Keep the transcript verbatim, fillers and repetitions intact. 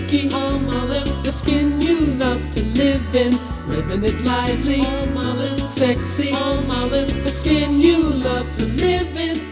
silky, palm olive, the skin you love to live in, living it lively, palm olive, sexy, palm olive, the skin you love to live in.